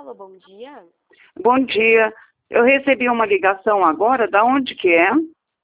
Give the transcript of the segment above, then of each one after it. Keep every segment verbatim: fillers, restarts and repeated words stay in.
Alô, bom dia. Bom dia. Eu recebi uma ligação agora, da onde que é?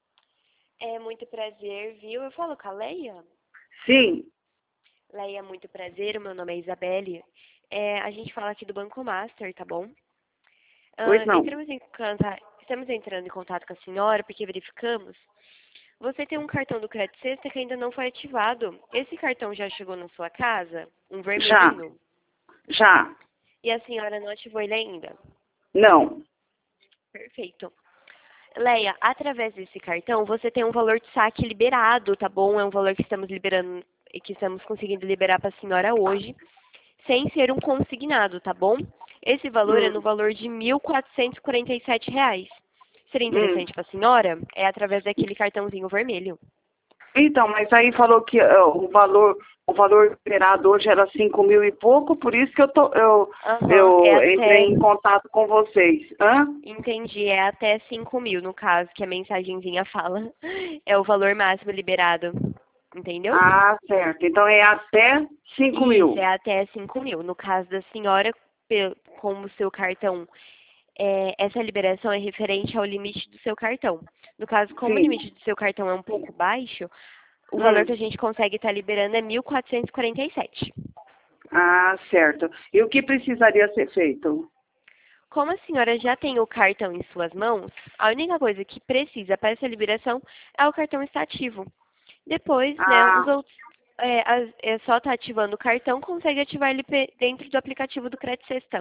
É muito prazer, viu? Eu falo com a Leia? Sim. Leia, muito prazer. O meu nome é Isabelle. É, a gente fala aqui do Banco Master, tá bom? Pois Ah, não. entramos em contato, estamos entrando em contato com a senhora porque verificamos. Você tem um cartão do Crédito Sexta que ainda não foi ativado. Esse cartão já chegou na sua casa? Um Já. vermelhinho? Já. E a senhora não ativou ele ainda? Não. Perfeito. Leia, através desse cartão, você tem um valor de saque liberado, tá bom? É um valor que estamos liberando, que estamos conseguindo liberar para a senhora hoje, sem ser um consignado, tá bom? Esse valor é no Hum. valor de mil quatrocentos e quarenta e sete reais. Seria Hum. interessante para a senhora? É através daquele cartãozinho vermelho. Então, mas aí falou que eh, o valor, o valor esperado hoje era cinco mil e pouco, por isso que eu, tô, eu, Aham, é eu entrei até, em contato com vocês. Hã? entendi, é até cinco mil, no caso, que a mensagenzinha fala. É o valor máximo liberado, entendeu? Ah, certo. Então é até cinco Isso, mil. é até cinco mil. No caso da senhora, pe- como o seu cartão, é, essa liberação é referente ao limite do seu cartão. No caso, como o Sim. limite do seu cartão é um pouco baixo, o valor que Hum. a gente consegue estar liberando é mil quatrocentos e quarenta e sete. Ah, certo. E o que precisaria ser feito? Como a senhora já tem o cartão em suas mãos, a única coisa que precisa para essa liberação é o cartão estar ativo. Depois, né, os Ah, outros, é, as- é só estar ativando o cartão, consegue ativar ele pe- dentro do aplicativo do Crédito Sexta.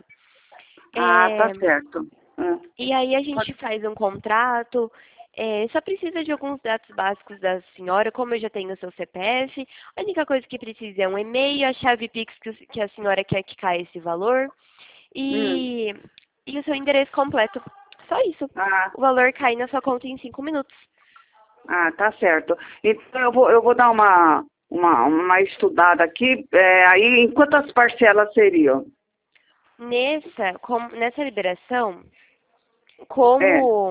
ah, tá É, certo. Ah, e aí a gente pode- faz um contrato, é, só precisa de alguns dados básicos da senhora, como eu já tenho o seu C P F, a única coisa que precisa é um e-mail, a chave Pix que, o- que a senhora quer que caia esse valor hum, e, e o seu endereço completo. Só isso. ah, O valor cai na sua conta em cinco minutos. ah, tá certo. Então eu vou, eu vou dar uma, uma, uma estudada aqui. É, aí, em quantas parcelas seriam? Nessa, com- nessa liberação, É, como,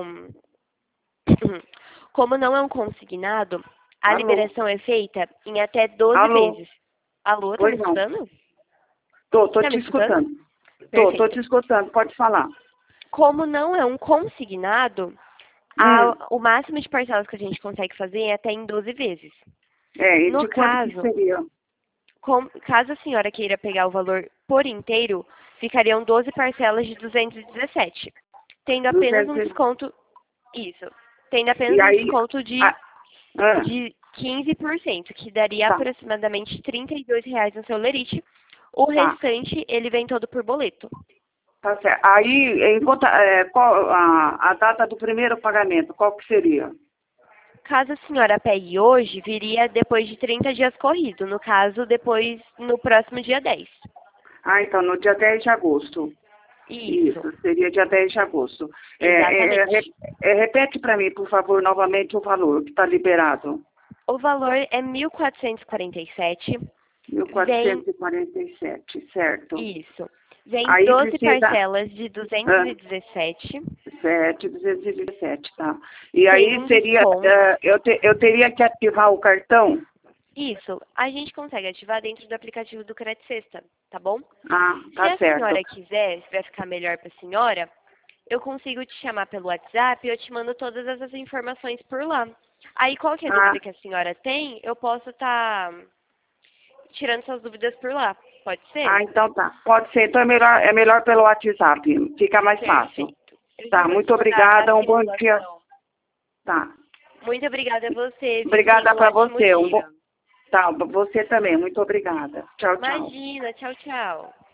como não é um consignado, a alô, liberação é feita em até doze alô, vezes. Alô, tá me pois não. escutando? Tô, tô Tá te me escutando? escutando. Tô, tô Perfeito. te escutando, pode falar. Como não é um consignado, Hum, a- o máximo de parcelas que a gente consegue fazer é até em doze vezes. é, e No de quanto que caso, seria? com- caso a senhora queira pegar o valor por inteiro, ficariam doze parcelas de duzentos e dezessete, tendo apenas um duzentos. desconto, isso, tendo E apenas um aí, desconto de, ah, ah, de quinze por cento, que daria tá, aproximadamente trinta e dois reais no seu lerite. O tá. restante, ele vem todo por boleto. Tá certo. Aí, enquanto, é, qual a, a data do primeiro pagamento, qual que seria? Caso a senhora pegue hoje, viria depois de trinta dias corrido. No caso, depois, no próximo dia dez. Ah, então, no dia dez de agosto. Isso, Isso, seria dia dez de agosto. É, é, é, re- exatamente. é, repete para mim, por favor, novamente o valor que está liberado. O valor é mil quatrocentos e quarenta e sete. Mil Vem, quatrocentos e e quarenta e sete, certo. isso. Vem Aí doze precisa... parcelas de duzentos Ah, e dezessete. sete, duzentos e dezessete, tá. E Tem aí um seria... desconto. ah, eu, te- eu teria que ativar o cartão? Isso, a gente consegue ativar dentro do aplicativo do Crédito Sexta, tá bom? Ah, Se tá a certo. senhora quiser, se vai ficar melhor para a senhora, eu consigo te chamar pelo WhatsApp e eu te mando todas essas informações por lá. Aí, qualquer Ah, dúvida que a senhora tem, eu posso estar tirando suas dúvidas por lá. Pode ser? ah, então tá. Pode ser. Então é melhor, é melhor pelo WhatsApp. Fica mais fácil. Perfeito. Eu já Tá, vou te muito mandar já a obrigada. Um bom dia. simulação. Tá. Muito obrigada a você, viu? Tenha Obrigada um para ótimo você. Um bom... dia. Tá, você também. Muito obrigada. Tchau, tchau. Imagina, tchau, tchau.